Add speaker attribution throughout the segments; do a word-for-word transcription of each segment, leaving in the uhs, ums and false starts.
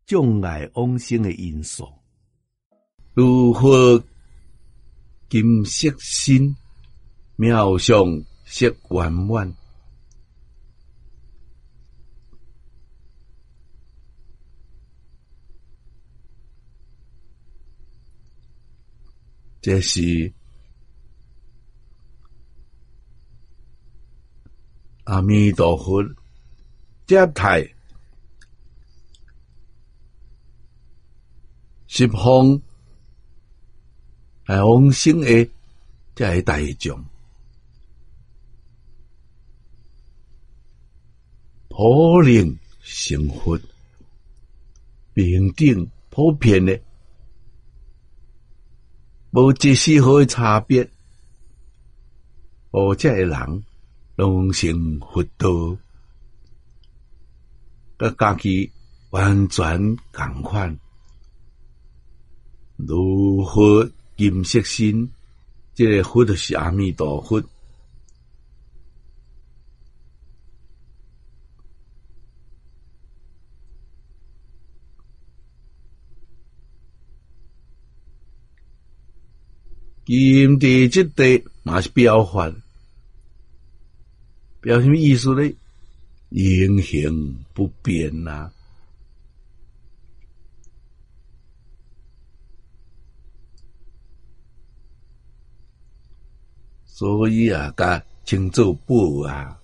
Speaker 1: 障碍往生的因素。
Speaker 2: 如何金色身，妙相色圆满。这是阿弥陀佛接待十方来往生的这大众，普能成佛，平等普遍的，无一丝毫的差别。哦，这个人拢成佛道，甲家己完全同款。如何金色身？这个佛就是阿弥陀佛。金地这地嘛是表法，表什么意思呢？因形不变啊。所以啊，甲称作宝啊。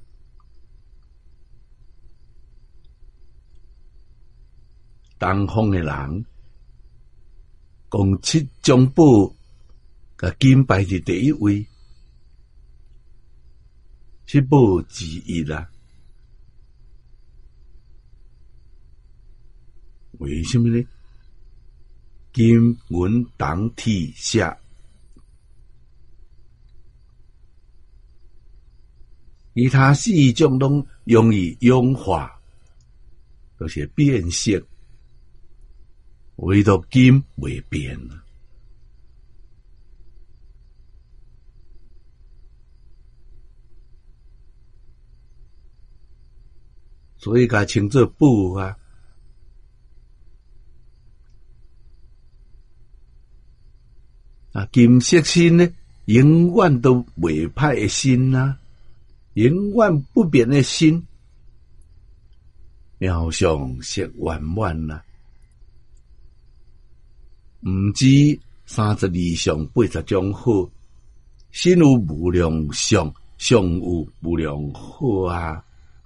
Speaker 2: 东方的人讲七种宝，甲金摆伫第一位，七宝之一啦。为什么呢？金、银、铜、铁、石，其他四种拢容易氧化，都是变色，唯独金未变。所以甲称作宝啊。啊，金色身呢，永远都袂歹的心啊，永远不变的心，妙相色圆满啊。毋止三十二相八十种好，心有无量相，相有无量好啊。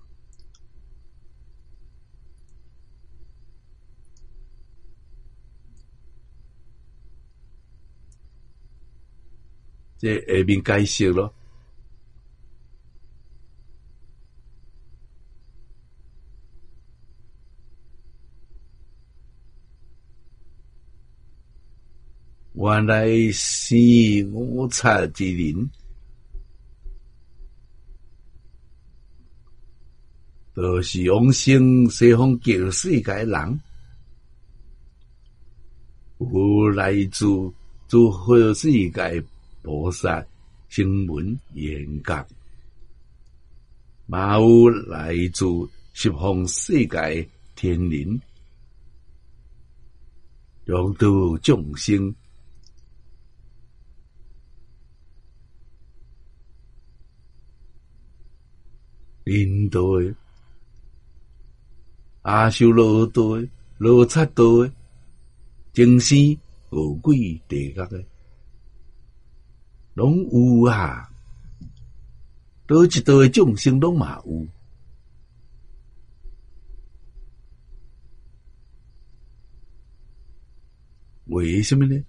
Speaker 2: 这下面解释咯。原来是五彩之人，就是往生西方极世界的人，有来自诸佛世界菩萨声闻缘觉，嘛有来自十方世界天人，融度众生。印度的、阿修罗道的、罗刹道的、精神、恶鬼、地狱的，拢有啊。倒一道的众生拢嘛有。为什么呢？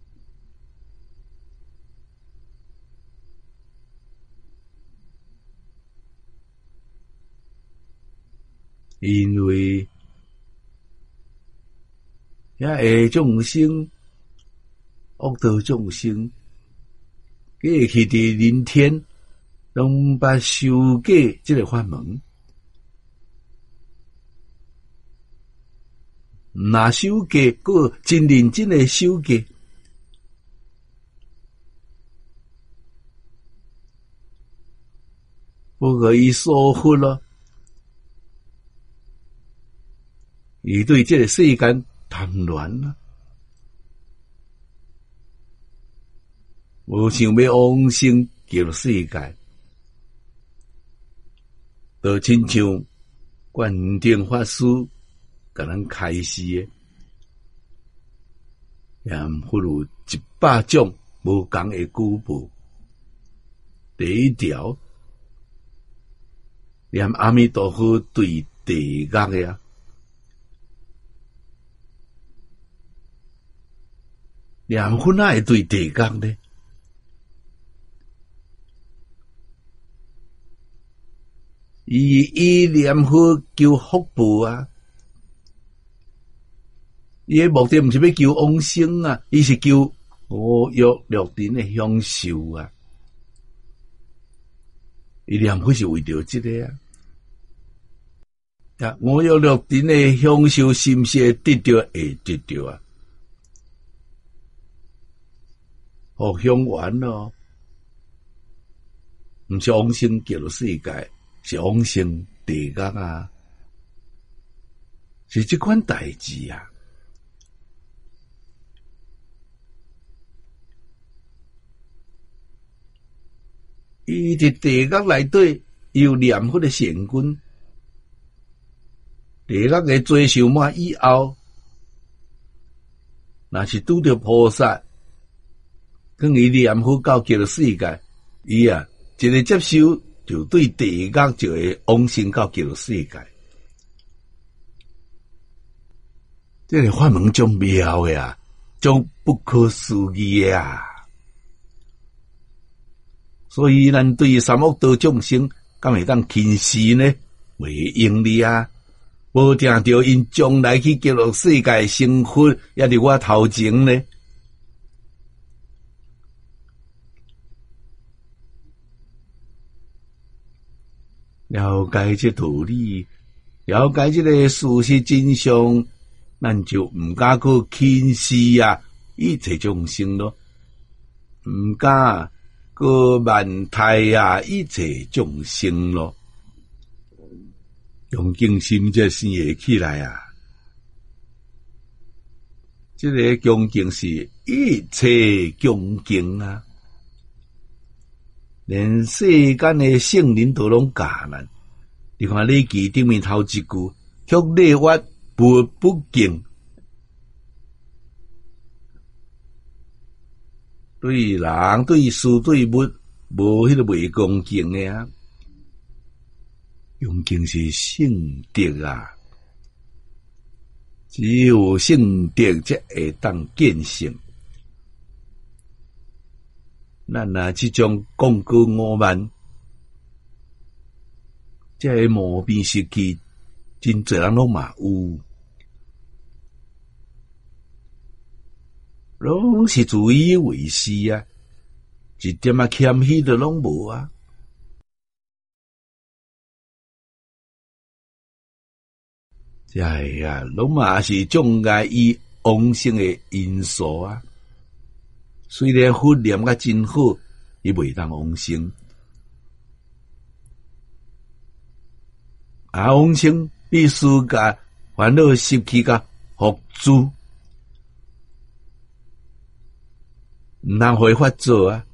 Speaker 2: 因为遐下众生、恶道众生，过去伫人天，拢捌受过这个法门。若受过，佫真认真的受过，不可以疏忽咯。 伊对这个世间贪恋啊，无想要往生极乐世界，就亲像观定法师甲咱开示的，念佛有一百种无共的举报。第一条，念阿弥陀佛对地狱的啊，念佛哪会对地狱呢？伊伊念佛求福报啊，伊的目的毋是要求往生啊，伊是求我欲六尘的享受啊。伊念佛是为着这个啊，呀，我欲六尘的享受，是毋是会得到？会得到啊，互享完咯，毋是往生极乐世界。是往生地狱啊，是这款代志啊。伊伫地狱内底有念佛的善根，地狱的罪受满以后，若是拄着菩萨，跟伊念佛到极乐世界，伊啊，一个接受。就对地狱就会往生到极乐世界，这个法门种妙的啊，种不可思议的啊。所以咱对三恶道众生，敢会当轻视呢？袂用力啊！无听着因将来去极乐世界成佛，也伫我头前呢。了解这道理，了解这个事实真相，咱就毋敢去轻视啊一切众生咯，毋敢去慢待啊一切众生咯。用敬心才生会起来啊！这个恭敬是一切恭敬啊！连世间的圣人都拢教咱，你看《礼记》顶面头一句：“曲礼乐不不敬。”对人、对事、对物，无迄个袂恭敬的啊！恭敬是圣德啊，只有圣德才会当见性。咱若即种讲过傲慢，这个毛病失去，真侪人拢嘛有，拢是自以为是啊，一点啊谦虚都拢无啊。这个啊，拢嘛是障碍伊往生的因素啊。虽然佛念甲真好，伊袂当往生。啊，往生必须甲烦恼失去甲福珠，毋通互伊发作啊！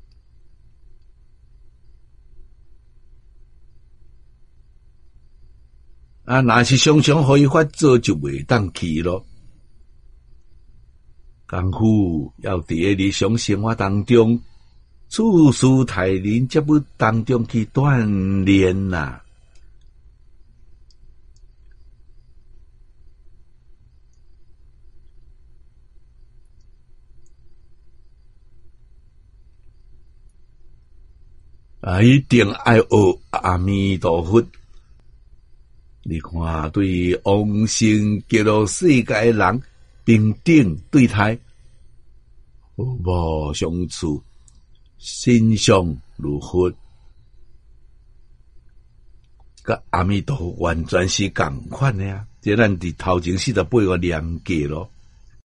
Speaker 2: 啊，若是常常互伊发作，就袂当去咯。功夫要伫日常生活当中，处事待人，才要当中去锻炼呐。啊，一定爱学阿弥陀佛。你看，对往生极乐世界的人，平等对待，无相处，心相如佛，甲阿弥陀佛完全是共款的啊！这咱伫头前四十八个念过咯。